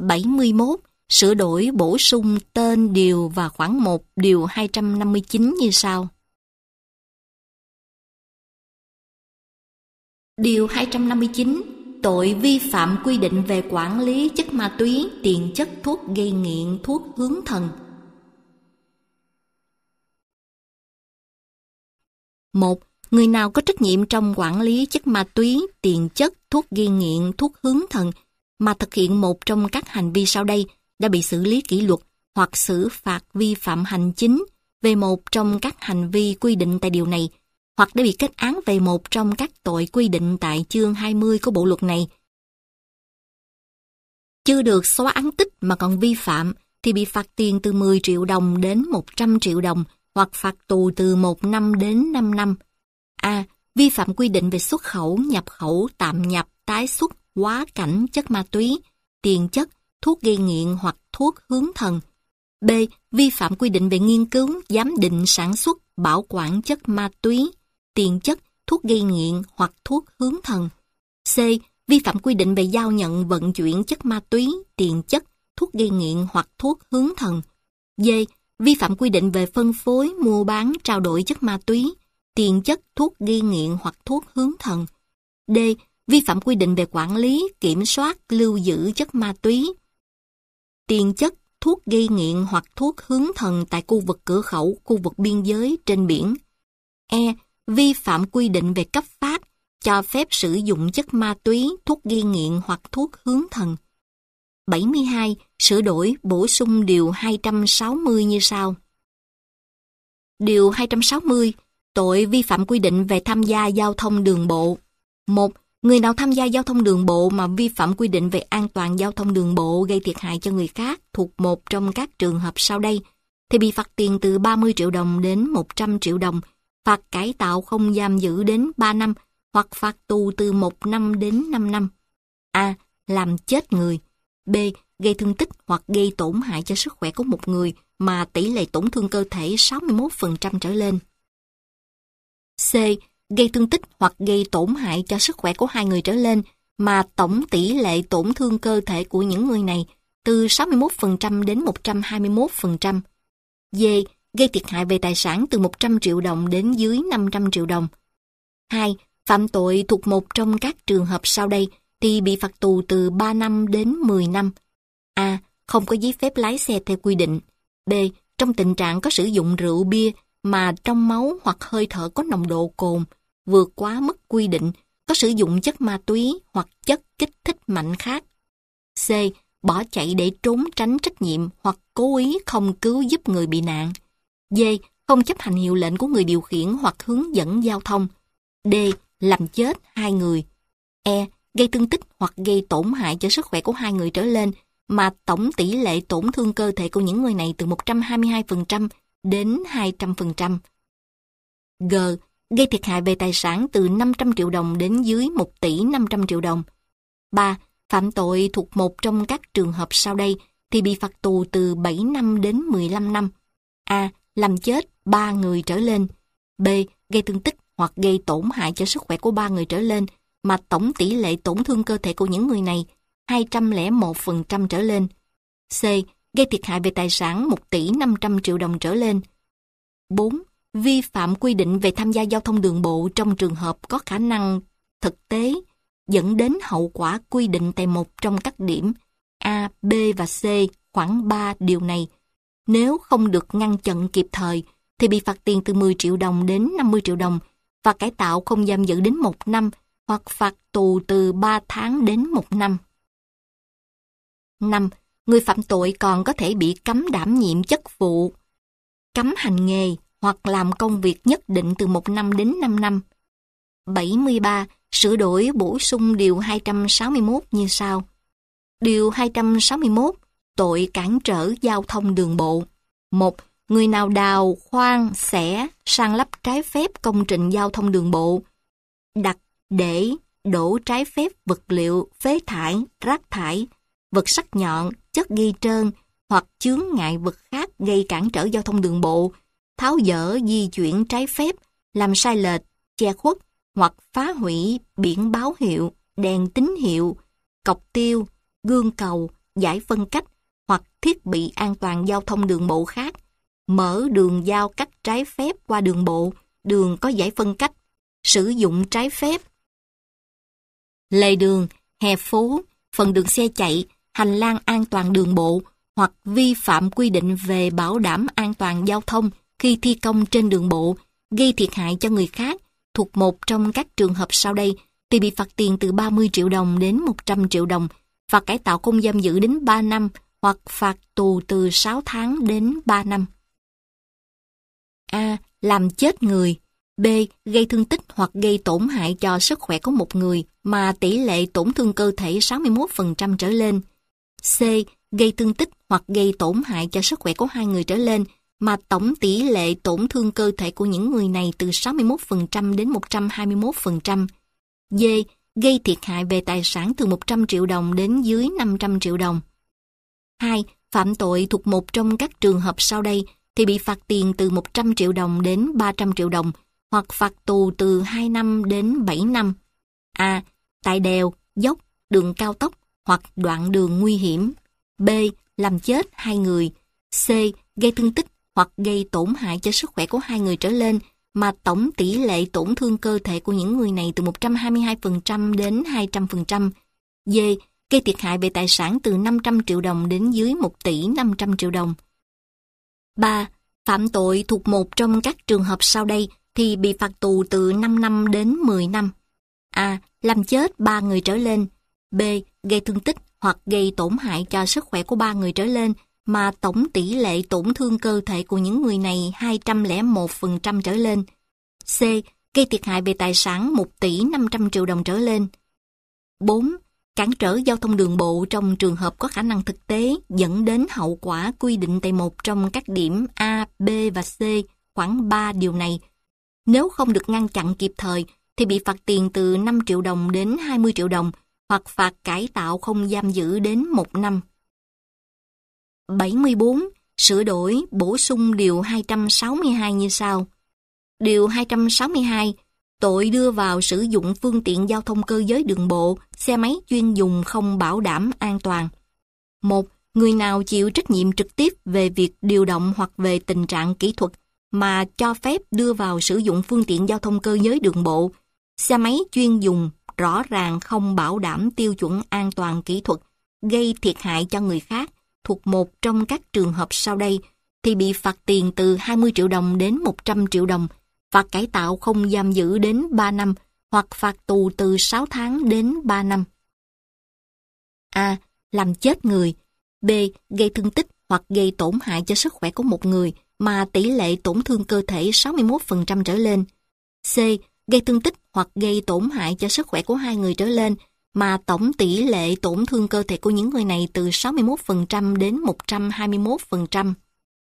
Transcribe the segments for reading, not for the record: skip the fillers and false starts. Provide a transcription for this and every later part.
71. Sửa đổi bổ sung tên điều và khoản 1 điều 259 như sau. Điều 259. Tội vi phạm quy định về quản lý chất ma túy, tiền chất, thuốc gây nghiện, thuốc hướng thần. 1. Người nào có trách nhiệm trong quản lý chất ma túy, tiền chất, thuốc gây nghiện, thuốc hướng thần mà thực hiện một trong các hành vi sau đây đã bị xử lý kỷ luật hoặc xử phạt vi phạm hành chính về một trong các hành vi quy định tại điều này, hoặc đã bị kết án về một trong các tội quy định tại chương 20 của bộ luật này. Chưa được xóa án tích mà còn vi phạm thì bị phạt tiền từ 10 triệu đồng đến 100 triệu đồng hoặc phạt tù từ 1 năm đến 5 năm. A. Vi phạm quy định về xuất khẩu, nhập khẩu, tạm nhập, tái xuất, quá cảnh chất ma túy, tiền chất, thuốc gây nghiện hoặc thuốc hướng thần. B. Vi phạm quy định về nghiên cứu, giám định, sản xuất, bảo quản chất ma túy, tiền chất, thuốc gây nghiện hoặc thuốc hướng thần. C. Vi phạm quy định về giao nhận, vận chuyển chất ma túy, tiền chất, thuốc gây nghiện hoặc thuốc hướng thần. D. Vi phạm quy định về phân phối, mua bán, trao đổi chất ma túy, tiền chất, thuốc gây nghiện hoặc thuốc hướng thần. D. Vi phạm quy định về quản lý, kiểm soát, lưu giữ chất ma túy, tiền chất, thuốc gây nghiện hoặc thuốc hướng thần tại khu vực cửa khẩu, khu vực biên giới, trên biển. E. Vi phạm quy định về cấp phát, cho phép sử dụng chất ma túy, thuốc gây nghiện hoặc thuốc hướng thần. 72. Sửa đổi, bổ sung điều 260 như sau. Điều 260. Tội vi phạm quy định về tham gia giao thông đường bộ. 1. Người nào tham gia giao thông đường bộ mà vi phạm quy định về an toàn giao thông đường bộ gây thiệt hại cho người khác thuộc một trong các trường hợp sau đây thì bị phạt tiền từ 30 triệu đồng đến 100 triệu đồng, phạt cải tạo không giam giữ đến 3 năm hoặc phạt tù từ 1 năm đến 5 năm. A. Làm chết người. B. Gây thương tích hoặc gây tổn hại cho sức khỏe của một người mà tỷ lệ tổn thương cơ thể 61% trở lên. C. Gây thương tích hoặc gây tổn hại cho sức khỏe của 2 người trở lên mà tổng tỷ lệ tổn thương cơ thể của những người này từ 61% đến 121%. D. Gây thiệt hại về tài sản từ 100 triệu đồng đến dưới 500 triệu đồng. 2. Phạm tội thuộc một trong các trường hợp sau đây thì bị phạt tù từ 3 năm đến 10 năm. A. Không có giấy phép lái xe theo quy định. B. Trong tình trạng có sử dụng rượu bia mà trong máu hoặc hơi thở có nồng độ cồn vượt quá mức quy định, có sử dụng chất ma túy hoặc chất kích thích mạnh khác. C. Bỏ chạy để trốn tránh trách nhiệm hoặc cố ý không cứu giúp người bị nạn. D. Không chấp hành hiệu lệnh của người điều khiển hoặc hướng dẫn giao thông. D. Làm chết 2 người. E. Gây thương tích hoặc gây tổn hại cho sức khỏe của 2 người trở lên mà tổng tỷ lệ tổn thương cơ thể của những người này từ 122% đến 200%. G. Gây thiệt hại về tài sản từ 500 triệu đồng đến dưới 1 tỷ 500 triệu đồng. 3. Phạm tội thuộc một trong các trường hợp sau đây thì bị phạt tù từ 7 năm đến 15 năm. A. Làm chết 3 người trở lên. B. Gây thương tích hoặc gây tổn hại cho sức khỏe của 3 người trở lên mà tổng tỷ lệ tổn thương cơ thể của những người này 201% trở lên. C. Gây thiệt hại về tài sản 1 tỷ 500 triệu đồng trở lên. 4. Vi phạm quy định về tham gia giao thông đường bộ trong trường hợp có khả năng thực tế dẫn đến hậu quả quy định tại một trong các điểm A, B và C khoảng 3 điều này. Nếu không được ngăn chặn kịp thời thì bị phạt tiền từ 10 triệu đồng đến 50 triệu đồng và cải tạo không giam giữ đến 1 năm hoặc phạt tù từ 3 tháng đến 1 năm. 5. Người phạm tội còn có thể bị cấm đảm nhiệm chức vụ, cấm hành nghề hoặc làm công việc nhất định từ 1 năm đến 5 năm. 73. Sửa đổi bổ sung điều 261 như sau. Điều 261. Tội cản trở giao thông đường bộ. 1. Người nào đào, khoan, xẻ, san lấp trái phép công trình giao thông đường bộ, đặt, để, đổ trái phép vật liệu, phế thải, rác thải, vật sắc nhọn, chất gây trơn hoặc chướng ngại vật khác gây cản trở giao thông đường bộ, tháo dỡ di chuyển trái phép, làm sai lệch, che khuất hoặc phá hủy biển báo hiệu, đèn tín hiệu, cọc tiêu, gương cầu, giải phân cách hoặc thiết bị an toàn giao thông đường bộ khác, mở đường giao cắt trái phép qua đường bộ, đường có giải phân cách, sử dụng trái phép lề đường, hè phố, phần đường xe chạy, hành lang an toàn đường bộ hoặc vi phạm quy định về bảo đảm an toàn giao thông khi thi công trên đường bộ, gây thiệt hại cho người khác thuộc một trong các trường hợp sau đây thì bị phạt tiền từ 30 triệu đồng đến 100 triệu đồng, phạt cải tạo không giam giữ đến 3 năm hoặc phạt tù từ 6 tháng đến 3 năm. A. Làm chết người. B. Gây thương tích hoặc gây tổn hại cho sức khỏe của một người mà tỷ lệ tổn thương cơ thể 61% trở lên. C. Gây thương tích hoặc gây tổn hại cho sức khỏe của 2 người trở lên mà tổng tỷ lệ tổn thương cơ thể của những người này từ 61% đến 121%. D. Gây thiệt hại về tài sản từ 100 triệu đồng đến dưới 500 triệu đồng. 2. Phạm tội thuộc một trong các trường hợp sau đây thì bị phạt tiền từ 100 triệu đồng đến 300 triệu đồng hoặc phạt tù từ 2 năm đến 7 năm. A. Tại đèo, dốc, đường cao tốc hoặc đoạn đường nguy hiểm. B. Làm chết 2 người. C. Gây thương tích hoặc gây tổn hại cho sức khỏe của 2 người trở lên mà tổng tỷ lệ tổn thương cơ thể của những người này từ 122% đến 200%. D. Gây thiệt hại về tài sản từ 500 triệu đồng đến dưới 1 tỷ 500 triệu đồng. 3. Phạm tội thuộc một trong các trường hợp sau đây thì bị phạt tù từ 5 năm đến 10 năm. A. Làm chết 3 người trở lên. B. Gây thương tích hoặc gây tổn hại cho sức khỏe của 3 người trở lên mà tổng tỷ lệ tổn thương cơ thể của những người này 201% trở lên. C. Gây thiệt hại về tài sản 1 tỷ 500 triệu đồng trở lên. 4. Cản trở giao thông đường bộ trong trường hợp có khả năng thực tế dẫn đến hậu quả quy định tại một trong các điểm A, B và C khoảng 3 điều này. Nếu không được ngăn chặn kịp thời thì bị phạt tiền từ 5 triệu đồng đến 20 triệu đồng hoặc phạt cải tạo không giam giữ đến 1 năm. 74. Sửa đổi, bổ sung điều 262 như sau. Điều 262. Tội đưa vào sử dụng phương tiện giao thông cơ giới đường bộ, xe máy chuyên dùng không bảo đảm an toàn. 1. Người nào chịu trách nhiệm trực tiếp về việc điều động hoặc về tình trạng kỹ thuật mà cho phép đưa vào sử dụng phương tiện giao thông cơ giới đường bộ, xe máy chuyên dùng rõ ràng không bảo đảm tiêu chuẩn an toàn kỹ thuật, gây thiệt hại cho người khác thuộc một trong các trường hợp sau đây thì bị phạt tiền từ 20 triệu đồng đến 100 triệu đồng, phạt cải tạo không giam giữ đến 3 năm hoặc phạt tù từ 6 tháng đến 3 năm. A. Làm chết người. B. Gây thương tích hoặc gây tổn hại cho sức khỏe của một người mà tỷ lệ tổn thương cơ thể 61% trở lên. C. Gây thương tích hoặc gây tổn hại cho sức khỏe của 2 người trở lên mà tổng tỷ lệ tổn thương cơ thể của những người này từ 61% đến 121%.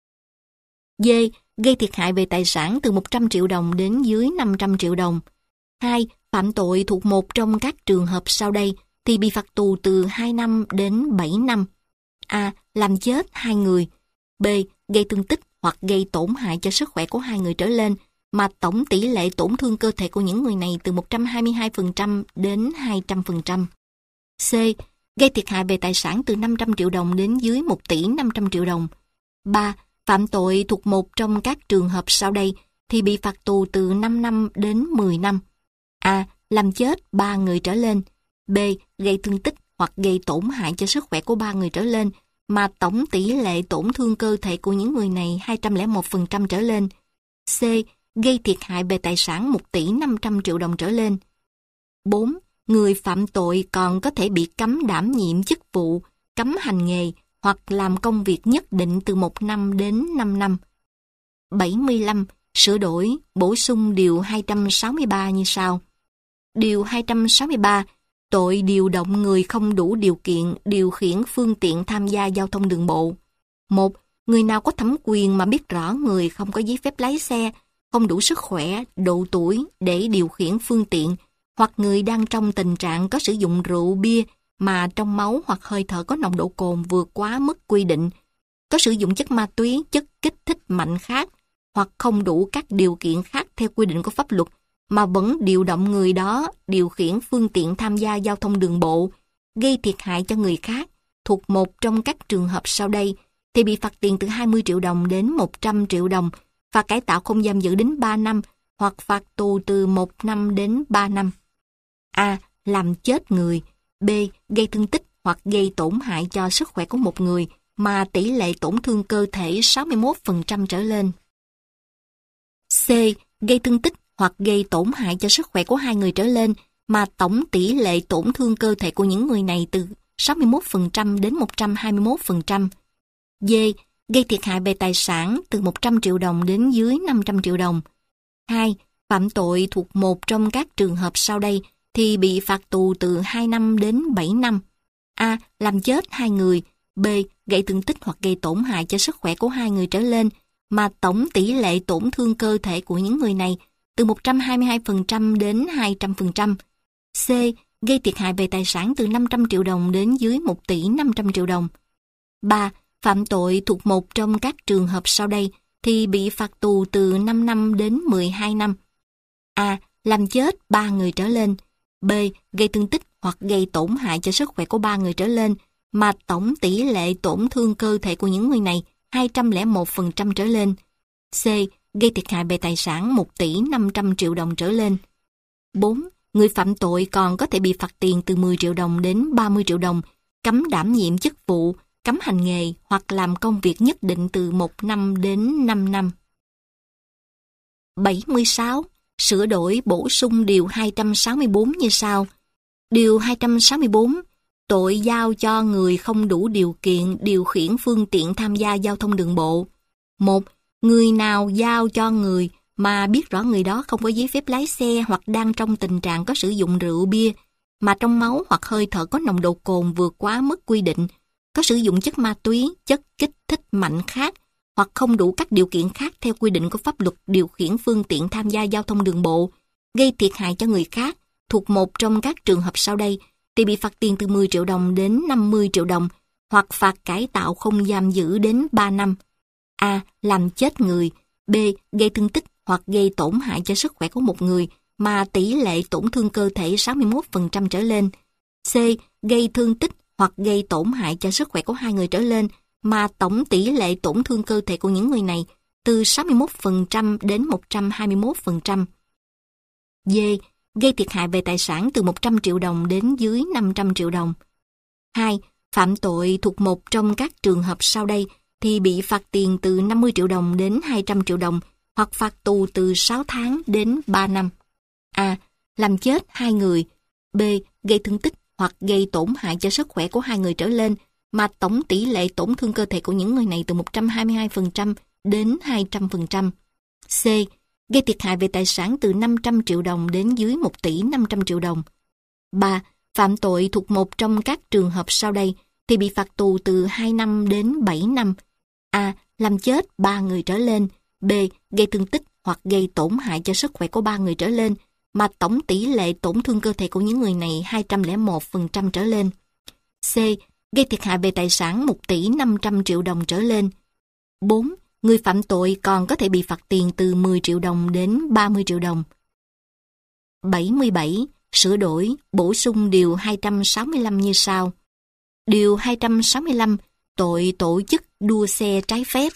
D. Gây thiệt hại về tài sản từ 100 triệu đồng đến dưới 500 triệu đồng. 2. Phạm tội thuộc một trong các trường hợp sau đây thì bị phạt tù từ 2 năm đến 7 năm. A. Làm chết 2 người. B. Gây thương tích hoặc gây tổn hại cho sức khỏe của 2 người trở lên mà tổng tỷ lệ tổn thương cơ thể của những người này từ 122% đến 200%. C. Gây thiệt hại về tài sản từ 500 triệu đồng đến dưới 1 tỷ 500 triệu đồng. 3. Phạm tội thuộc một trong các trường hợp sau đây thì bị phạt tù từ 5 năm đến 10 năm. A. Làm chết 3 người trở lên. B. Gây thương tích hoặc gây tổn hại cho sức khỏe của 3 người trở lên mà tổng tỷ lệ tổn thương cơ thể của những người này 201% trở lên. C. Gây thiệt hại về tài sản 1 tỷ 500 triệu đồng trở lên. 4. Người phạm tội còn có thể bị cấm đảm nhiệm chức vụ, cấm hành nghề hoặc làm công việc nhất định từ 1 năm đến 5 năm. 75. Sửa đổi, bổ sung điều 263 như sau. Điều 263. Tội điều động người không đủ điều kiện điều khiển phương tiện tham gia giao thông đường bộ. 1. Người nào có thẩm quyền mà biết rõ người không có giấy phép lái xe, không đủ sức khỏe, độ tuổi để điều khiển phương tiện, hoặc người đang trong tình trạng có sử dụng rượu bia mà trong máu hoặc hơi thở có nồng độ cồn vượt quá mức quy định, có sử dụng chất ma túy, chất kích thích mạnh khác, hoặc không đủ các điều kiện khác theo quy định của pháp luật, mà vẫn điều động người đó điều khiển phương tiện tham gia giao thông đường bộ, gây thiệt hại cho người khác, thuộc một trong các trường hợp sau đây thì bị phạt tiền từ 20 triệu đồng đến 100 triệu đồng, phạt cải tạo không giam giữ đến 3 năm hoặc phạt tù từ 1 năm đến 3 năm. A. Làm chết người. B. Gây thương tích hoặc gây tổn hại cho sức khỏe của một người mà tỷ lệ tổn thương cơ thể 61% trở lên. C. Gây thương tích hoặc gây tổn hại cho sức khỏe của 2 người trở lên mà tổng tỷ lệ tổn thương cơ thể của những người này từ 61% đến 121%. D. Gây thiệt hại về tài sản từ 100 triệu đồng đến dưới 500 triệu đồng. 2. Phạm tội thuộc một trong các trường hợp sau đây thì bị phạt tù từ 2 năm đến 7 năm. A. Làm chết 2 người. B. Gây thương tích hoặc gây tổn hại cho sức khỏe của 2 người trở lên mà tổng tỷ lệ tổn thương cơ thể của những người này từ 122% đến 200%. C. Gây thiệt hại về tài sản từ 500 triệu đồng đến dưới 1 tỷ 500 triệu đồng. 3. Phạm tội thuộc một trong các trường hợp sau đây thì bị phạt tù từ 5 năm đến 12 năm. A. Làm chết 3 người trở lên. B. Gây thương tích hoặc gây tổn hại cho sức khỏe của 3 người trở lên mà tổng tỷ lệ tổn thương cơ thể của những người này 201% trở lên. C. Gây thiệt hại về tài sản 1 tỷ 500 triệu đồng trở lên. 4. Người phạm tội còn có thể bị phạt tiền từ 10 triệu đồng đến 30 triệu đồng, cấm đảm nhiệm chức vụ, cấm hành nghề hoặc làm công việc nhất định từ 1 năm đến 5 năm. 76. Sửa đổi bổ sung điều 264 như sau. Điều 264. Tội giao cho người không đủ điều kiện điều khiển phương tiện tham gia giao thông đường bộ. 1. Người nào giao cho người mà biết rõ người đó không có giấy phép lái xe hoặc đang trong tình trạng có sử dụng rượu bia, mà trong máu hoặc hơi thở có nồng độ cồn vượt quá mức quy định, có sử dụng chất ma túy, chất kích thích mạnh khác, hoặc không đủ các điều kiện khác theo quy định của pháp luật điều khiển phương tiện tham gia giao thông đường bộ, gây thiệt hại cho người khác, thuộc một trong các trường hợp sau đây, thì bị phạt tiền từ 10 triệu đồng đến 50 triệu đồng, hoặc phạt cải tạo không giam giữ đến 3 năm. A. Làm chết người. B. Gây thương tích hoặc gây tổn hại cho sức khỏe của một người mà tỷ lệ tổn thương cơ thể 61% trở lên. C. Gây thương tích hoặc gây tổn hại cho sức khỏe của 2 người trở lên mà tổng tỷ lệ tổn thương cơ thể của những người này từ 61% đến 121%. D. Gây thiệt hại về tài sản từ 100 triệu đồng đến dưới 500 triệu đồng. 2. Phạm tội thuộc một trong các trường hợp sau đây thì bị phạt tiền từ 50 triệu đồng đến 200 triệu đồng hoặc phạt tù từ 6 tháng đến 3 năm. A. Làm chết 2 người. B. Gây thương tích hoặc gây tổn hại cho sức khỏe của 2 người trở lên mà tổng tỷ lệ tổn thương cơ thể của những người này từ 122% đến 200%. C. Gây thiệt hại về tài sản từ 500 triệu đồng đến dưới 1 tỷ 500 triệu đồng. 3. Phạm tội thuộc một trong các trường hợp sau đây thì bị phạt tù từ 2 năm đến 7 năm. A. Làm chết 3 người trở lên. B. Gây thương tích hoặc gây tổn hại cho sức khỏe của 3 người trở lên mà tổng tỷ lệ tổn thương cơ thể của những người này 201% trở lên. C. Gây thiệt hại về tài sản 1 tỷ 500 triệu đồng trở lên. 4. Người phạm tội còn có thể bị phạt tiền từ 10 triệu đồng đến 30 triệu đồng. 77. Sửa đổi, bổ sung điều 265 như sau. Điều 265. Tội tổ chức đua xe trái phép.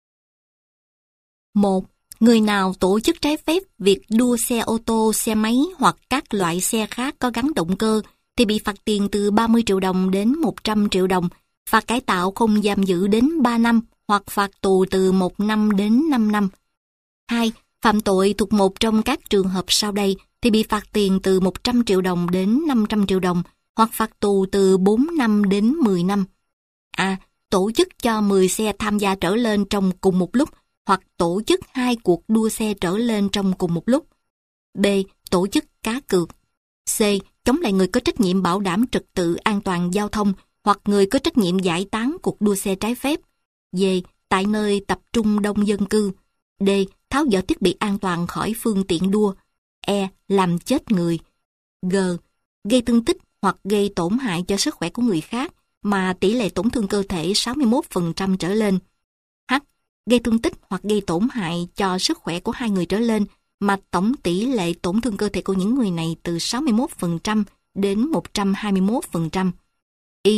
1. Người nào tổ chức trái phép việc đua xe ô tô, xe máy hoặc các loại xe khác có gắn động cơ thì bị phạt tiền từ 30 triệu đồng đến 100 triệu đồng, phạt cải tạo không giam giữ đến 3 năm hoặc phạt tù từ 1 năm đến 5 năm. 2. Phạm tội thuộc một trong các trường hợp sau đây thì bị phạt tiền từ 100 triệu đồng đến 500 triệu đồng hoặc phạt tù từ 4 năm đến 10 năm. A. Tổ chức cho 10 xe tham gia trở lên trong cùng một lúc hoặc tổ chức 2 cuộc đua xe trở lên trong cùng một lúc. B. Tổ chức cá cược. C. Chống lại người có trách nhiệm bảo đảm trật tự an toàn giao thông hoặc người có trách nhiệm giải tán cuộc đua xe trái phép. D. Tại nơi tập trung đông dân cư. D. Tháo dỡ thiết bị an toàn khỏi phương tiện đua. E. Làm chết người. G. Gây thương tích hoặc gây tổn hại cho sức khỏe của người khác mà tỷ lệ tổn thương cơ thể 61% trở lên. H. Gây thương tích hoặc gây tổn hại cho sức khỏe của 2 người trở lên mà tổng tỷ lệ tổn thương cơ thể của những người này từ 61% đến 121%. Y.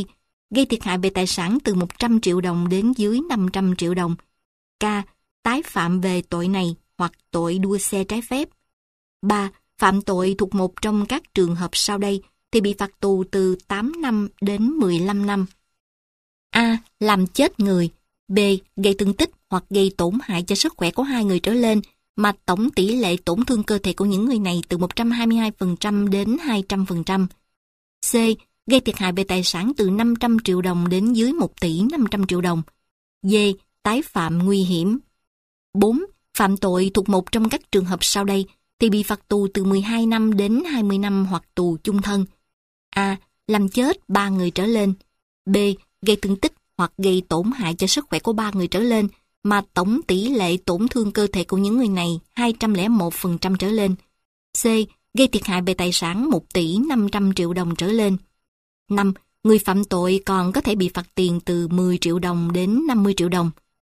gây thiệt hại về tài sản từ 100 triệu đồng đến dưới 500 triệu đồng. K. Tái phạm về tội này hoặc tội đua xe trái phép. 3. Phạm tội thuộc một trong các trường hợp sau đây thì bị phạt tù từ 8 năm đến 15 năm. A. Làm chết người. B. Gây thương tích hoặc gây tổn hại cho sức khỏe của 2 người trở lên mà tổng tỷ lệ tổn thương cơ thể của những người này từ 122% đến 200%. C. Gây thiệt hại về tài sản từ 500 triệu đồng đến dưới 1 tỷ 500 triệu đồng. D. Tái phạm nguy hiểm. 4. Phạm tội thuộc một trong các trường hợp sau đây thì bị phạt tù từ 12 năm đến 20 năm hoặc tù chung thân. A. Làm chết 3 người trở lên. B. Gây thương tích hoặc gây tổn hại cho sức khỏe của 3 người trở lên mà tổng tỷ lệ tổn thương cơ thể của những người này 201% trở lên. C. Gây thiệt hại về tài sản 1 tỷ 500 triệu đồng trở lên. 5. Người phạm tội còn có thể bị phạt tiền từ 10 triệu đồng đến 50 triệu đồng.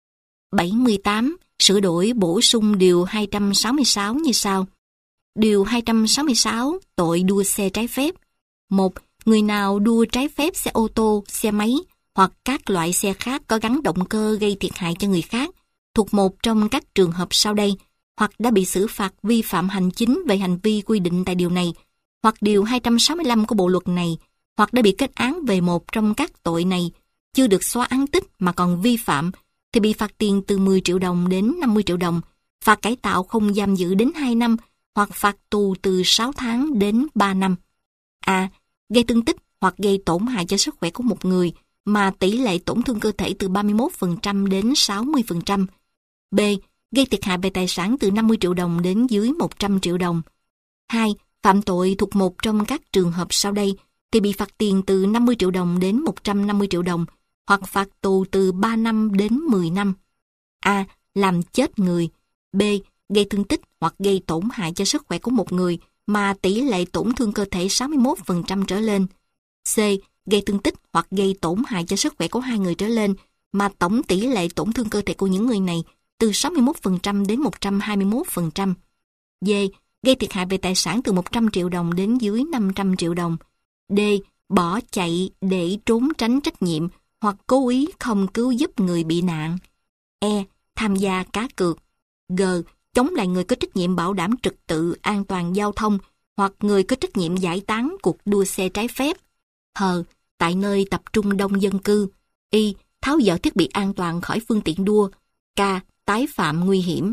78. Sửa đổi bổ sung Điều 266 như sau. Điều 266 tội đua xe trái phép. 1. Người nào đua trái phép xe ô tô, xe máy hoặc các loại xe khác có gắn động cơ gây thiệt hại cho người khác thuộc một trong các trường hợp sau đây hoặc đã bị xử phạt vi phạm hành chính về hành vi quy định tại điều này hoặc Điều 265 của bộ luật này hoặc đã bị kết án về một trong các tội này chưa được xóa án tích mà còn vi phạm thì bị phạt tiền từ 10 triệu đồng đến 50 triệu đồng, phạt cải tạo không giam giữ đến 2 năm hoặc phạt tù từ 6 tháng đến 3 năm. A. Gây thương tích hoặc gây tổn hại cho sức khỏe của một người mà tỷ lệ tổn thương cơ thể từ 31% đến 60%. B. Gây thiệt hại về tài sản từ 50 triệu đồng đến dưới 100 triệu đồng. 2. Phạm tội thuộc một trong các trường hợp sau đây thì bị phạt tiền từ 50 triệu đồng đến 150 triệu đồng hoặc phạt tù từ 3 năm đến 10 năm. A. Làm chết người. B. Gây thương tích hoặc gây tổn hại cho sức khỏe của một người mà tỷ lệ tổn thương cơ thể 61% trở lên. C. Gây thương tích hoặc gây tổn hại cho sức khỏe của 2 người trở lên mà tổng tỷ lệ tổn thương cơ thể của những người này từ 61% đến 121%. D. Gây thiệt hại về tài sản từ 100 triệu đồng đến dưới 500 triệu đồng. D. Bỏ chạy để trốn tránh trách nhiệm hoặc cố ý không cứu giúp người bị nạn. E. Tham gia cá cược. G. Chống lại người có trách nhiệm bảo đảm trật tự an toàn giao thông hoặc người có trách nhiệm giải tán cuộc đua xe trái phép. H. Tại nơi tập trung đông dân cư. Y. Tháo dỡ thiết bị an toàn khỏi phương tiện đua. K. Tái phạm nguy hiểm.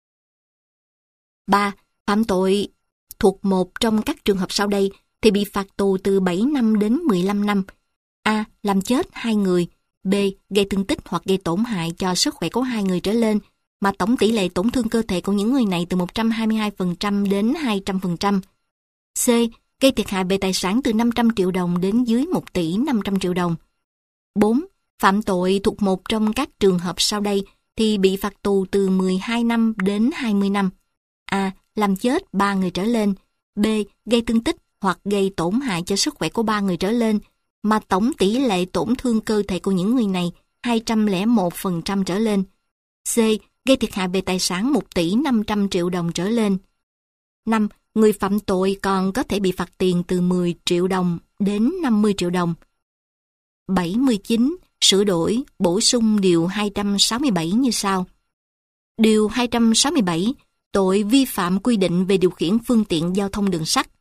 3. Phạm tội thuộc một trong các trường hợp sau đây thì bị phạt tù từ 7 năm đến 15 năm. A. Làm chết 2 người. B. Gây thương tích hoặc gây tổn hại cho sức khỏe của 2 người trở lên mà tổng tỷ lệ tổn thương cơ thể của những người này từ 122% đến 200%. C. Gây thiệt hại về tài sản từ 500 triệu đồng đến dưới 1 tỷ 500 triệu đồng. 4. Phạm tội thuộc một trong các trường hợp sau đây thì bị phạt tù từ 12 năm đến 20 năm. A. Làm chết 3 người trở lên. B. Gây thương tích hoặc gây tổn hại cho sức khỏe của 3 người trở lên mà tổng tỷ lệ tổn thương cơ thể của những người này 201% trở lên. C. Gây thiệt hại về tài sản 1 tỷ 500 triệu đồng trở lên. 5. Người phạm tội còn có thể bị phạt tiền từ 10 triệu đồng đến 50 triệu đồng. 79. Sửa đổi, bổ sung Điều 267 như sau. Điều 267. Tội vi phạm quy định về điều khiển phương tiện giao thông đường sắt.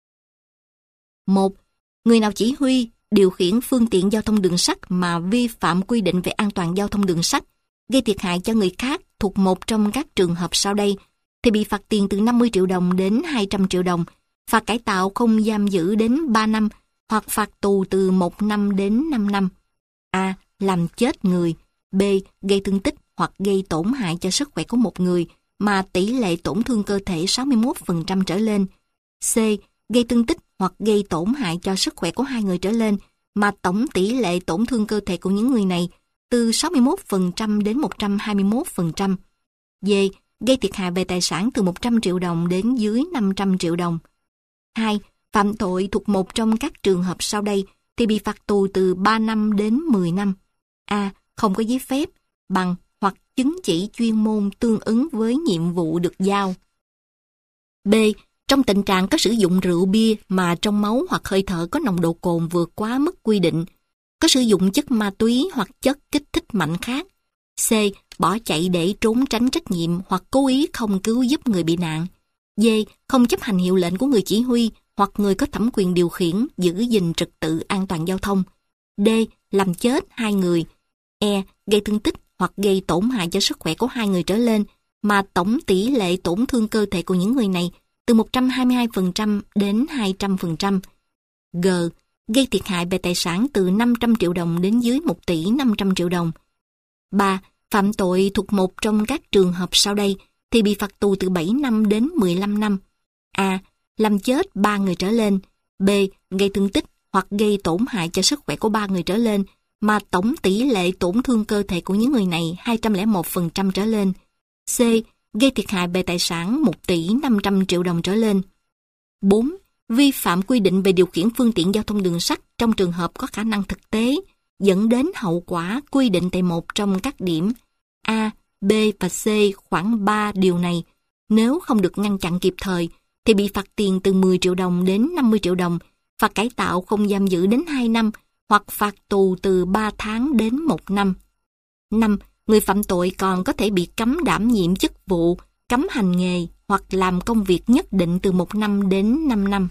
1. Người nào chỉ huy, điều khiển phương tiện giao thông đường sắt mà vi phạm quy định về an toàn giao thông đường sắt, gây thiệt hại cho người khác thuộc một trong các trường hợp sau đây, thì bị phạt tiền từ 50 triệu đồng đến 200 triệu đồng, phạt cải tạo không giam giữ đến 3 năm, hoặc phạt tù từ 1 năm đến 5 năm. A. Làm chết người. B. Gây thương tích hoặc gây tổn hại cho sức khỏe của một người mà tỷ lệ tổn thương cơ thể 61% trở lên. C. Gây thương tích hoặc gây tổn hại cho sức khỏe của 2 người trở lên mà tổng tỷ lệ tổn thương cơ thể của những người này từ 61% đến 121%. D. Gây thiệt hại về tài sản từ 100 triệu đồng đến dưới 500 triệu đồng. 2. Phạm tội thuộc một trong các trường hợp sau đây thì bị phạt tù từ 3 năm đến 10 năm. A. Không có giấy phép, bằng hoặc chứng chỉ chuyên môn tương ứng với nhiệm vụ được giao. B. Trong tình trạng có sử dụng rượu bia mà trong máu hoặc hơi thở có nồng độ cồn vượt quá mức quy định. có sử dụng chất ma túy hoặc chất kích thích mạnh khác. C. Bỏ chạy để trốn tránh trách nhiệm hoặc cố ý không cứu giúp người bị nạn. D. Không chấp hành hiệu lệnh của người chỉ huy hoặc người có thẩm quyền điều khiển giữ gìn trật tự an toàn giao thông. D. Làm chết 2 người. E. Gây thương tích hoặc gây tổn hại cho sức khỏe của 2 người trở lên, mà tổng tỷ lệ tổn thương cơ thể của những người này từ 122% đến 200%. G. Gây thiệt hại về tài sản từ 500 triệu đồng đến dưới 1 tỷ 500 triệu đồng. 3. Phạm tội thuộc một trong các trường hợp sau đây thì bị phạt tù từ 7 năm đến 15 năm. A. Làm chết 3 người trở lên. B. Gây thương tích hoặc gây tổn hại cho sức khỏe của 3 người trở lên, mà tổng tỷ lệ tổn thương cơ thể của những người này 201% trở lên. C. Gây thiệt hại về tài sản 1 tỷ 500 triệu đồng trở lên. 4. Vi phạm quy định về điều khiển phương tiện giao thông đường sắt trong trường hợp có khả năng thực tế, dẫn đến hậu quả quy định tại một trong các điểm A, B và C khoảng 3 điều này. Nếu không được ngăn chặn kịp thời, thì bị phạt tiền từ 10 triệu đồng đến 50 triệu đồng, phạt cải tạo không giam giữ đến 2 năm, hoặc phạt tù từ 3 tháng đến 1 năm. 5. Người phạm tội còn có thể bị cấm đảm nhiệm chức vụ, cấm hành nghề hoặc làm công việc nhất định từ 1 năm đến 5 năm.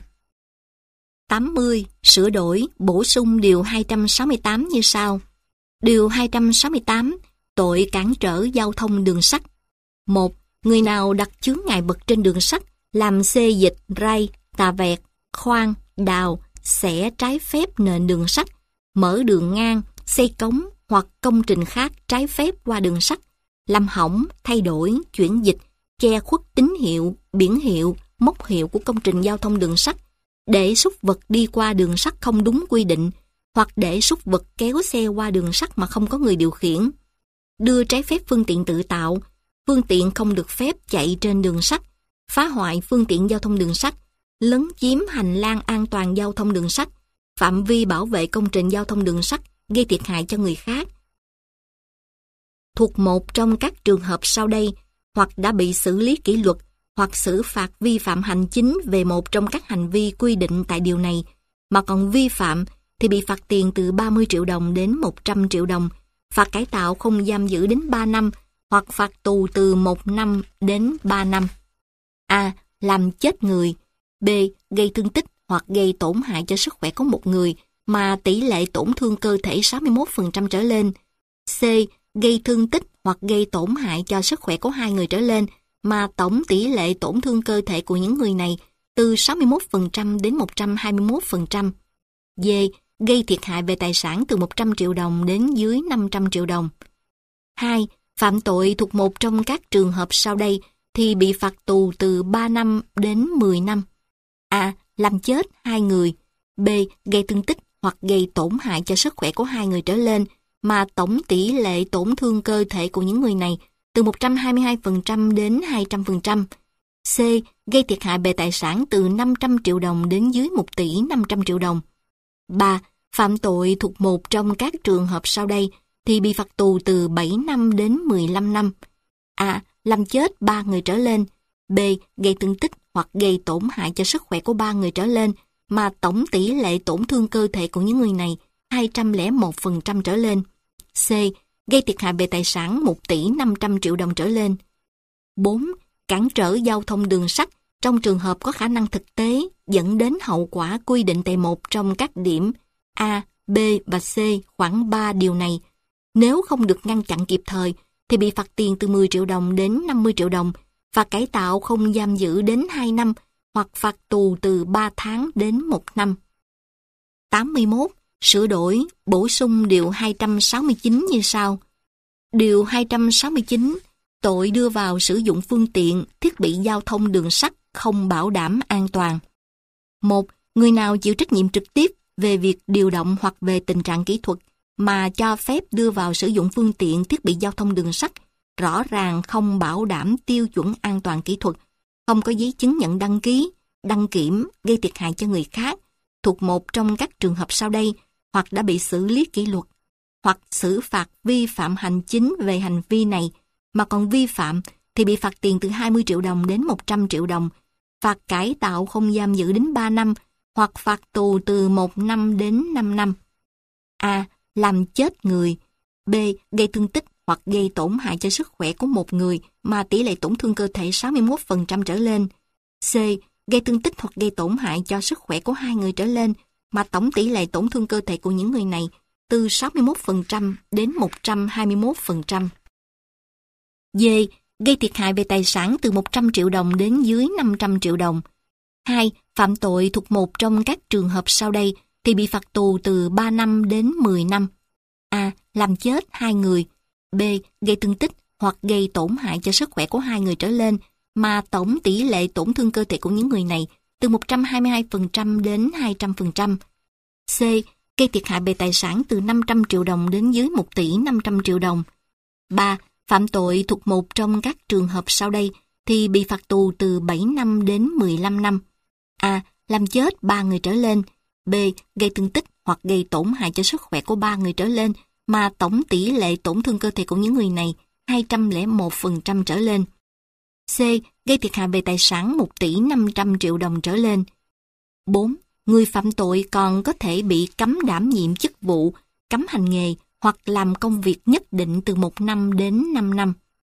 80. Sửa đổi, bổ sung điều 268 như sau. Điều 268. Tội cản trở giao thông đường sắt. 1. Người nào đặt chướng ngại vật trên đường sắt, làm xê dịch, ray, tà vẹt, khoan, đào, xẻ trái phép nền đường sắt, mở đường ngang, xây cống hoặc công trình khác trái phép qua đường sắt, làm hỏng, thay đổi, chuyển dịch, che khuất tín hiệu, biển hiệu, mốc hiệu của công trình giao thông đường sắt, để súc vật đi qua đường sắt không đúng quy định, hoặc để súc vật kéo xe qua đường sắt mà không có người điều khiển. Đưa trái phép phương tiện tự tạo, phương tiện không được phép chạy trên đường sắt, phá hoại phương tiện giao thông đường sắt, lấn chiếm hành lang an toàn giao thông đường sắt, phạm vi bảo vệ công trình giao thông đường sắt, gây thiệt hại cho người khác. Thuộc một trong các trường hợp sau đây, hoặc đã bị xử lý kỷ luật, hoặc xử phạt vi phạm hành chính về một trong các hành vi quy định tại điều này, mà còn vi phạm thì bị phạt tiền từ 30 triệu đồng đến 100 triệu đồng, phạt cải tạo không giam giữ đến 3 năm, hoặc phạt tù từ 1 năm đến 3 năm. A. Làm chết người. B. Gây thương tích hoặc gây tổn hại cho sức khỏe của một người, mà tỷ lệ tổn thương cơ thể 61% trở lên. C. Gây thương tích hoặc gây tổn hại cho sức khỏe của 2 người trở lên, mà tổng tỷ lệ tổn thương cơ thể của những người này từ 61% đến 121%. D. Gây thiệt hại về tài sản từ 100 triệu đồng đến dưới 500 triệu đồng. 2. Phạm tội thuộc một trong các trường hợp sau đây thì bị phạt tù từ 3 năm đến 10 năm. A. Làm chết 2 người. B. Gây thương tích hoặc gây tổn hại cho sức khỏe của 2 người trở lên, mà tổng tỷ lệ tổn thương cơ thể của những người này từ 122% đến 200%. C. Gây thiệt hại về tài sản từ 500 triệu đồng đến dưới 1 tỷ 500 triệu đồng. 3. Phạm tội thuộc một trong các trường hợp sau đây thì bị phạt tù từ 7 năm đến 15 năm. A. Làm chết 3 người trở lên. B. Gây thương tích hoặc gây tổn hại cho sức khỏe của 3 người trở lên, mà tổng tỷ lệ tổn thương cơ thể của những người này 201% trở lên. C. Gây thiệt hại về tài sản 1 tỷ 500 triệu đồng trở lên. 4. Cản trở giao thông đường sắt trong trường hợp có khả năng thực tế dẫn đến hậu quả quy định tại một trong các điểm A, B và C khoảng 3 điều này. Nếu không được ngăn chặn kịp thời thì bị phạt tiền từ 10 triệu đồng đến 50 triệu đồng, phạt cải tạo không giam giữ đến 2 năm, hoặc phạt tù từ 3 tháng đến 1 năm. 81. Sửa đổi, bổ sung điều 269 như sau. Điều 269. Tội đưa vào sử dụng phương tiện, thiết bị giao thông đường sắt không bảo đảm an toàn. 1. Người nào chịu trách nhiệm trực tiếp về việc điều động hoặc về tình trạng kỹ thuật mà cho phép đưa vào sử dụng phương tiện thiết bị giao thông đường sắt rõ ràng không bảo đảm tiêu chuẩn an toàn kỹ thuật, không có giấy chứng nhận đăng ký, đăng kiểm, gây thiệt hại cho người khác, thuộc một trong các trường hợp sau đây, hoặc đã bị xử lý kỷ luật, hoặc xử phạt vi phạm hành chính về hành vi này, mà còn vi phạm thì bị phạt tiền từ 20 triệu đồng đến 100 triệu đồng, phạt cải tạo không giam giữ đến 3 năm, hoặc phạt tù từ 1 năm đến 5 năm. A. làm chết người. B. Gây thương tích hoặc gây tổn hại cho sức khỏe của một người mà tỷ lệ tổn thương cơ thể 61% trở lên. C. Gây thương tích hoặc gây tổn hại cho sức khỏe của hai người trở lên mà tổng tỷ lệ tổn thương cơ thể của những người này từ 61% đến 121%. D. Gây thiệt hại về tài sản từ 100 triệu đồng đến dưới 500 triệu đồng. 2. Phạm tội thuộc một trong các trường hợp sau đây thì bị phạt tù từ 3 năm đến 10 năm. A. Làm chết hai người. B. Gây thương tích hoặc gây tổn hại cho sức khỏe của hai người trở lên mà tổng tỷ lệ tổn thương cơ thể của những người này từ 122% đến 200%. C. Gây thiệt hại về tài sản từ 500 triệu đồng đến dưới 1 tỷ 500 triệu đồng. 3. Phạm tội thuộc một trong các trường hợp sau đây thì bị phạt tù từ 7 năm đến 15 năm. A. Làm chết 3 người trở lên. B. Gây thương tích hoặc gây tổn hại cho sức khỏe của 3 người trở lên mà tổng tỷ lệ tổn thương cơ thể của những người này 201% trở lên. C. Gây thiệt hại về tài sản 1 tỷ 500 triệu đồng trở lên. 4. Người phạm tội còn có thể bị cấm đảm nhiệm chức vụ, cấm hành nghề hoặc làm công việc nhất định từ 1 năm đến 5 năm.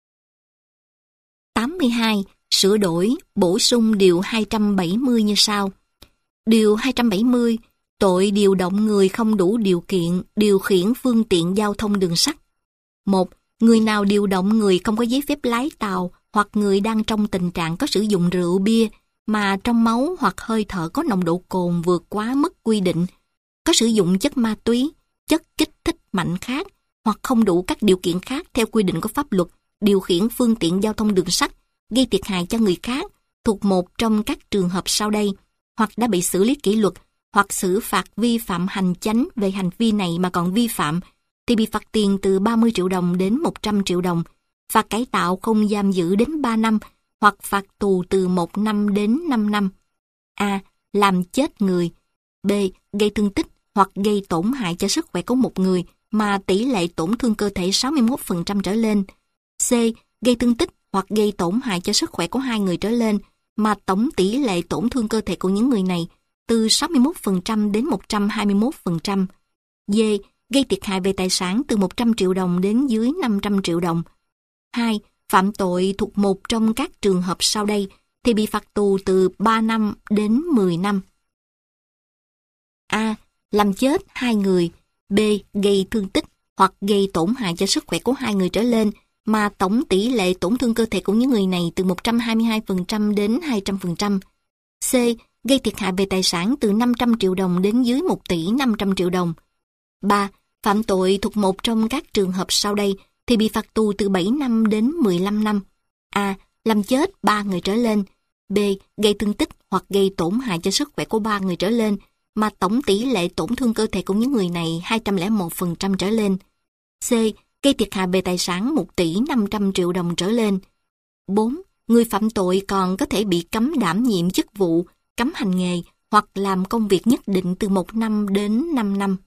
82. Sửa đổi, bổ sung Điều 270 như sau. Điều 270. Tội điều động người không đủ điều kiện điều khiển phương tiện giao thông đường sắt. 1. Người nào điều động người không có giấy phép lái tàu hoặc người đang trong tình trạng có sử dụng rượu bia mà trong máu hoặc hơi thở có nồng độ cồn vượt quá mức quy định, có sử dụng chất ma túy, chất kích thích mạnh khác hoặc không đủ các điều kiện khác theo quy định của pháp luật điều khiển phương tiện giao thông đường sắt gây thiệt hại cho người khác thuộc một trong các trường hợp sau đây hoặc đã bị xử lý kỷ luật hoặc xử phạt vi phạm hành chánh về hành vi này mà còn vi phạm thì bị phạt tiền từ 30 triệu đồng đến 100 triệu đồng, phạt cải tạo không giam giữ đến 3 năm hoặc phạt tù từ 1 năm đến 5 năm. A. Làm chết người. B. Gây thương tích hoặc gây tổn hại cho sức khỏe của một người mà tỷ lệ tổn thương cơ thể 61% trở lên. C. Gây thương tích hoặc gây tổn hại cho sức khỏe của hai người trở lên mà tổng tỷ lệ tổn thương cơ thể của những người này từ 61% đến 121%. D. Gây thiệt hại về tài sản từ 100 triệu đồng đến dưới 500 triệu đồng. 2. Phạm tội thuộc một trong các trường hợp sau đây thì bị phạt tù từ 3 năm đến 10 năm. A. Làm chết hai người. B. Gây thương tích hoặc gây tổn hại cho sức khỏe của hai người trở lên mà tổng tỷ lệ tổn thương cơ thể của những người này từ 122% đến 200%. C. Gây thiệt hại về tài sản từ 500 triệu đồng đến dưới 1 tỷ 500 triệu đồng. 3. Phạm tội thuộc một trong các trường hợp sau đây thì bị phạt tù từ 7 năm đến 15 năm. A. Làm chết 3 người trở lên. B. Gây thương tích hoặc gây tổn hại cho sức khỏe của 3 người trở lên mà tổng tỷ lệ tổn thương cơ thể của những người này 201% trở lên. C. Gây thiệt hại về tài sản 1 tỷ 500 triệu đồng trở lên. 4. Người phạm tội còn có thể bị cấm đảm nhiệm chức vụ, cấm hành nghề hoặc làm công việc nhất định từ 1 năm đến 5 năm.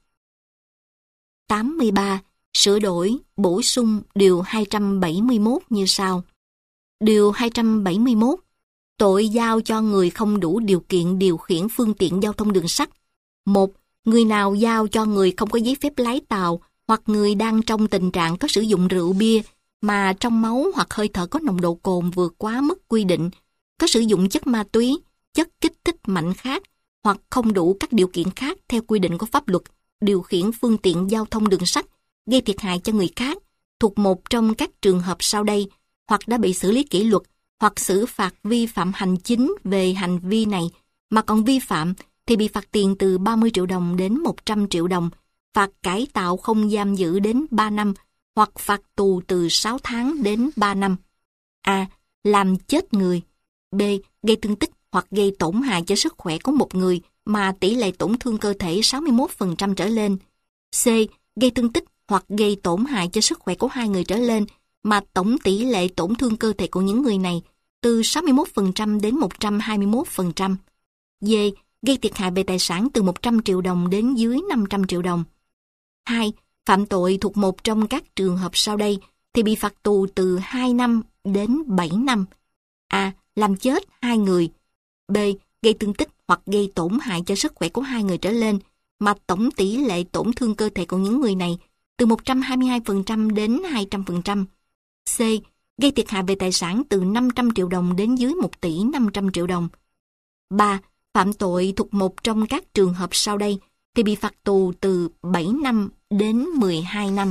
83. Sửa đổi, bổ sung Điều 271 như sau. Điều 271. Tội giao cho người không đủ điều kiện điều khiển phương tiện giao thông đường sắt. 1. Người nào giao cho người không có giấy phép lái tàu hoặc người đang trong tình trạng có sử dụng rượu bia mà trong máu hoặc hơi thở có nồng độ cồn vượt quá mức quy định, có sử dụng chất ma túy, chất kích thích mạnh khác hoặc không đủ các điều kiện khác theo quy định của pháp luật điều khiển phương tiện giao thông đường sắt gây thiệt hại cho người khác thuộc một trong các trường hợp sau đây hoặc đã bị xử lý kỷ luật hoặc xử phạt vi phạm hành chính về hành vi này mà còn vi phạm thì bị phạt tiền từ 30 triệu đồng đến 100 triệu đồng, phạt cải tạo không giam giữ đến 3 năm hoặc phạt tù từ 6 tháng đến 3 năm. A. Làm chết người. B. Gây thương tích hoặc gây tổn hại cho sức khỏe của một người mà tỷ lệ tổn thương cơ thể 61% trở lên. C. Gây thương tích hoặc gây tổn hại cho sức khỏe của hai người trở lên mà tổng tỷ lệ tổn thương cơ thể của những người này từ 61% đến 121%. D. Gây thiệt hại về tài sản từ 100 triệu đồng đến dưới 500 triệu đồng. 2. Phạm tội thuộc một trong các trường hợp sau đây thì bị phạt tù từ 2 năm đến 7 năm. A. Làm chết hai người. B. Gây thương tích hoặc gây tổn hại cho sức khỏe của hai người trở lên mà tổng tỷ lệ tổn thương cơ thể của những người này từ 122% đến 200%. C. Gây thiệt hại về tài sản từ 500 triệu đồng đến dưới 1 tỷ 500 triệu đồng. 3. Phạm tội thuộc một trong các trường hợp sau đây thì bị phạt tù từ 7 năm đến 12 năm.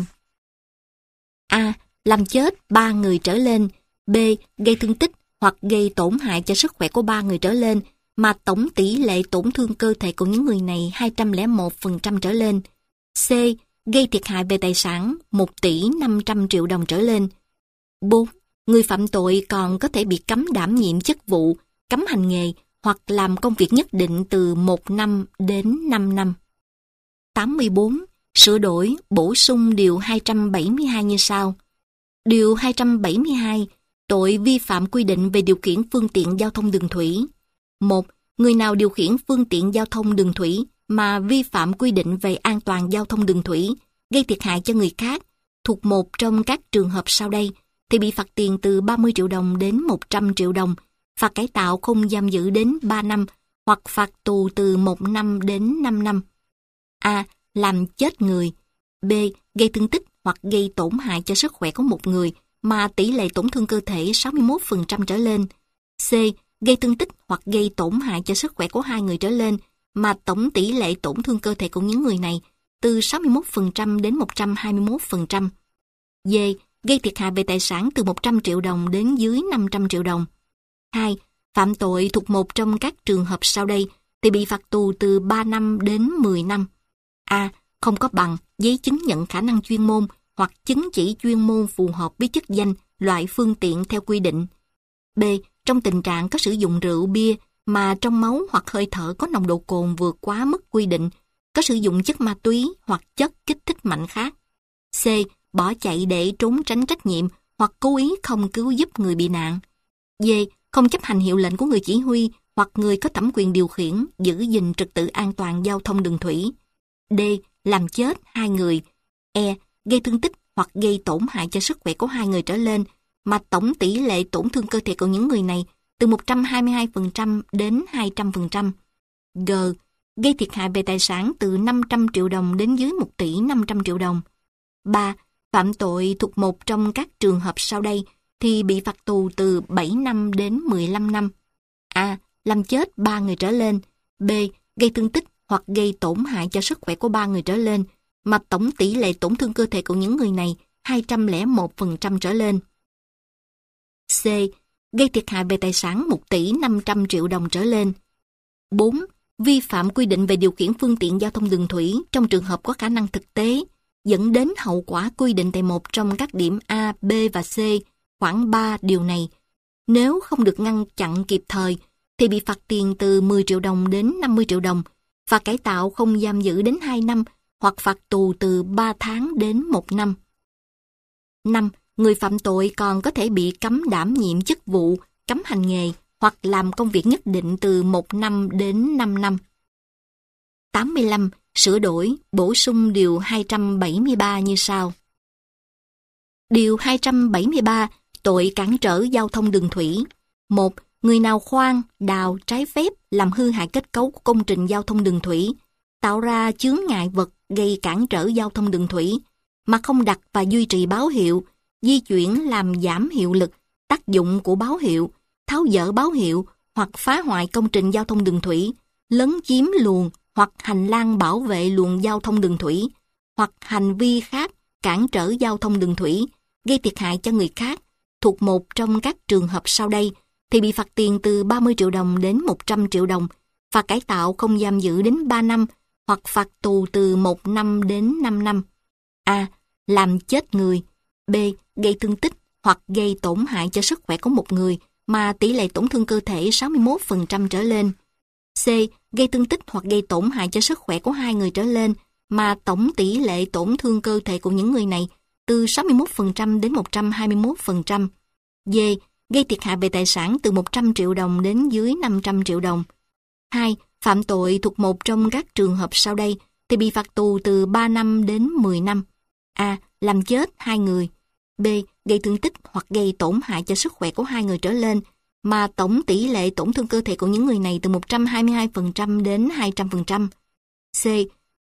A. Làm chết 3 người trở lên. B. Gây thương tích hoặc gây tổn hại cho sức khỏe của 3 người trở lên mà tổng tỷ lệ tổn thương cơ thể của những người này 201% trở lên. C. Gây thiệt hại về tài sản 1 tỷ 500 triệu đồng trở lên. 4. Người phạm tội còn có thể bị cấm đảm nhiệm chức vụ, cấm hành nghề hoặc làm công việc nhất định từ 1 năm đến 5 năm. 84. Sửa đổi, bổ sung Điều 272 như sau. Điều 272. Tội vi phạm quy định về điều khiển phương tiện giao thông đường thủy. 1. Người nào điều khiển phương tiện giao thông đường thủy mà vi phạm quy định về an toàn giao thông đường thủy, gây thiệt hại cho người khác, thuộc một trong các trường hợp sau đây, thì bị phạt tiền từ 30 triệu đồng đến 100 triệu đồng, phạt cải tạo không giam giữ đến 3 năm, hoặc phạt tù từ 1 năm đến 5 năm. A. Làm chết người. B. Gây thương tích hoặc gây tổn hại cho sức khỏe của một người mà tỷ lệ tổn thương cơ thể 61% trở lên. C. Gây thương tích hoặc gây tổn hại cho sức khỏe của 2 người trở lên mà tổng tỷ lệ tổn thương cơ thể của những người này từ 61% đến 121%. D. Gây thiệt hại về tài sản từ 100 triệu đồng đến dưới 500 triệu đồng. 2. Phạm tội thuộc một trong các trường hợp sau đây thì bị phạt tù từ 3 năm đến 10 năm. A. Không có bằng, giấy chứng nhận khả năng chuyên môn hoặc chứng chỉ chuyên môn phù hợp với chức danh, loại phương tiện theo quy định. B. Trong tình trạng có sử dụng rượu bia mà trong máu hoặc hơi thở có nồng độ cồn vượt quá mức quy định, có sử dụng chất ma túy hoặc chất kích thích mạnh khác. C. Bỏ chạy để trốn tránh trách nhiệm hoặc cố ý không cứu giúp người bị nạn. D. Không chấp hành hiệu lệnh của người chỉ huy hoặc người có thẩm quyền điều khiển, giữ gìn trật tự an toàn giao thông đường thủy. D. Làm chết 2 người. E. Gây thương tích hoặc gây tổn hại cho sức khỏe của 2 người trở lên mà tổng tỷ lệ tổn thương cơ thể của những người này từ 122% đến 200%. G. Gây thiệt hại về tài sản từ 500 triệu đồng đến dưới 1 tỷ 500 triệu đồng. 3. Phạm tội thuộc một trong các trường hợp sau đây thì bị phạt tù từ 7 năm đến 15 năm. A. Làm chết 3 người trở lên. B. Gây thương tích hoặc gây tổn hại cho sức khỏe của 3 người trở lên mà tổng tỷ lệ tổn thương cơ thể của những người này 201% trở lên. C. Gây thiệt hại về tài sản 1 tỷ 500 triệu đồng trở lên. 4. Vi phạm quy định về điều khiển phương tiện giao thông đường thủy trong trường hợp có khả năng thực tế, dẫn đến hậu quả quy định tại một trong các điểm A, B và C, khoảng 3 điều này. Nếu không được ngăn chặn kịp thời, thì bị phạt tiền từ 10 triệu đồng đến 50 triệu đồng, phạt cải tạo không giam giữ đến 2 năm, hoặc phạt tù từ 3 tháng đến 1 năm. 5. Người phạm tội còn có thể bị cấm đảm nhiệm chức vụ, cấm hành nghề, hoặc làm công việc nhất định từ 1 năm đến 5 năm. 85. Sửa đổi, bổ sung Điều 273 như sau. Điều 273. Tội cản trở giao thông đường thủy. 1. Người nào khoan, đào, trái phép, làm hư hại kết cấu của công trình giao thông đường thủy, tạo ra chướng ngại vật gây cản trở giao thông đường thủy, mà không đặt và duy trì báo hiệu, di chuyển làm giảm hiệu lực, tác dụng của báo hiệu, tháo dỡ báo hiệu hoặc phá hoại công trình giao thông đường thủy, lấn chiếm luồng hoặc hành lang bảo vệ luồng giao thông đường thủy, hoặc hành vi khác cản trở giao thông đường thủy, gây thiệt hại cho người khác, thuộc một trong các trường hợp sau đây, thì bị phạt tiền từ 30 triệu đồng đến 100 triệu đồng, phạt cải tạo không giam giữ đến 3 năm, hoặc phạt tù từ 1 năm đến 5 năm. A. Làm chết người. B. Gây thương tích hoặc gây tổn hại cho sức khỏe của một người mà tỷ lệ tổn thương cơ thể 61% trở lên. C. Gây thương tích hoặc gây tổn hại cho sức khỏe của 2 người trở lên mà tổng tỷ lệ tổn thương cơ thể của những người này từ 61% đến 121%. D. Gây thiệt hại về tài sản từ 100 triệu đồng đến dưới 500 triệu đồng. 2. Phạm tội thuộc một trong các trường hợp sau đây thì bị phạt tù từ 3 năm đến 10 năm. A. Làm chết 2 người. B. Gây thương tích hoặc gây tổn hại cho sức khỏe của 2 người trở lên mà tổng tỷ lệ tổn thương cơ thể của những người này từ 122% đến 200%. C.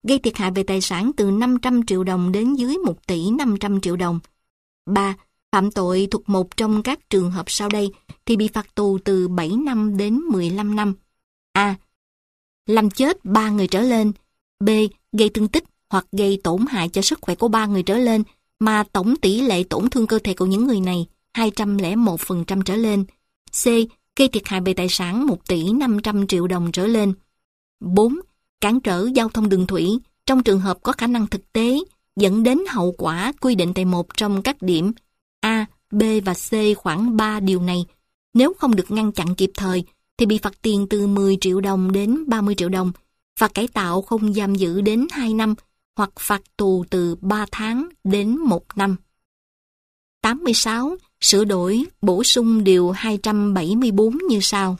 gây thiệt hại về tài sản từ 500 triệu đồng đến dưới 1 tỷ 500 triệu đồng. 3. Phạm tội thuộc một trong các trường hợp sau đây thì bị phạt tù từ 7 năm đến 15 năm. A. Làm chết 3 người trở lên. B. Gây thương tích hoặc gây tổn hại cho sức khỏe của 3 người trở lên mà tổng tỷ lệ tổn thương cơ thể của những người này 201% trở lên. C. Gây thiệt hại về tài sản 1 tỷ 500 triệu đồng trở lên. 4. Cản trở giao thông đường thủy trong trường hợp có khả năng thực tế dẫn đến hậu quả quy định tại một trong các điểm A, B và C khoảng 3 điều này. Nếu không được ngăn chặn kịp thời thì bị phạt tiền từ 10 triệu đồng đến 30 triệu đồng, phạt cải tạo không giam giữ đến 2 năm hoặc phạt tù từ 3 tháng đến 1 năm. 86. Sửa đổi, bổ sung điều 274 như sau.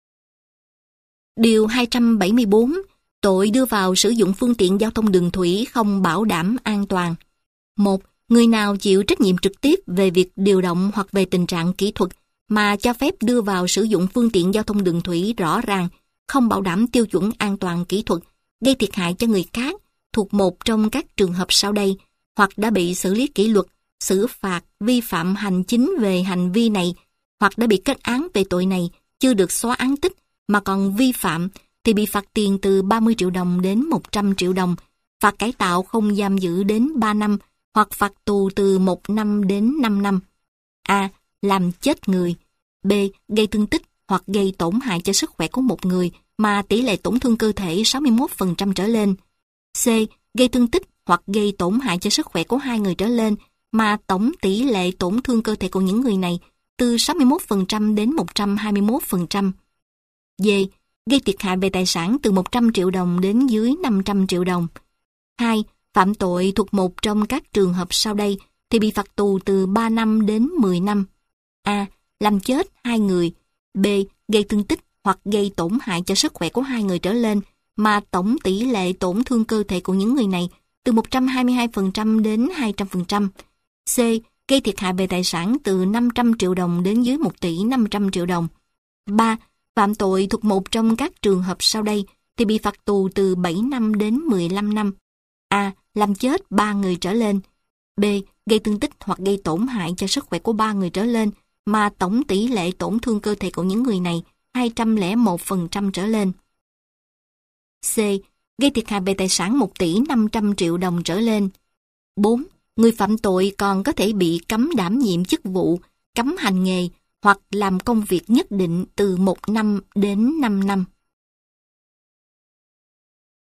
Điều 274. Tội đưa vào sử dụng phương tiện giao thông đường thủy không bảo đảm an toàn. 1. Người nào chịu trách nhiệm trực tiếp về việc điều động hoặc về tình trạng kỹ thuật mà cho phép đưa vào sử dụng phương tiện giao thông đường thủy rõ ràng, không bảo đảm tiêu chuẩn an toàn kỹ thuật, gây thiệt hại cho người khác thuộc một trong các trường hợp sau đây, hoặc đã bị xử lý kỷ luật, xử phạt vi phạm hành chính về hành vi này, hoặc đã bị kết án về tội này, chưa được xóa án tích mà còn vi phạm, thì bị phạt tiền từ 30 triệu đồng đến 100 triệu đồng, phạt cải tạo không giam giữ đến 3 năm, hoặc phạt tù từ 1 năm đến 5 năm. A. Làm chết người. B. Gây thương tích hoặc gây tổn hại cho sức khỏe của một người mà tỷ lệ tổn thương cơ thể 61% trở lên. C. Gây thương tích hoặc gây tổn hại cho sức khỏe của 2 người trở lên mà tổng tỷ lệ tổn thương cơ thể của những người này từ 61% đến 121%. D. Gây thiệt hại về tài sản từ 100 triệu đồng đến dưới 500 triệu đồng. 2. Phạm tội thuộc một trong các trường hợp sau đây thì bị phạt tù từ 3 năm đến 10 năm. A. Làm chết 2 người. B. Gây thương tích hoặc gây tổn hại cho sức khỏe của 2 người trở lên mà tổng tỷ lệ tổn thương cơ thể của những người này từ 122% đến 200%. C. Gây thiệt hại về tài sản từ 500 triệu đồng đến dưới 1 tỷ 500 triệu đồng. 3. Phạm tội thuộc một trong các trường hợp sau đây thì bị phạt tù từ 7 năm đến 15 năm. A. Làm chết 3 người trở lên. B. Gây thương tích hoặc gây tổn hại cho sức khỏe của 3 người trở lên mà tổng tỷ lệ tổn thương cơ thể của những người này 201% trở lên. C. Gây thiệt hại về tài sản 1 tỷ 500 triệu đồng trở lên. 4. Người phạm tội còn có thể bị cấm đảm nhiệm chức vụ, cấm hành nghề hoặc làm công việc nhất định từ 1 năm đến 5 năm.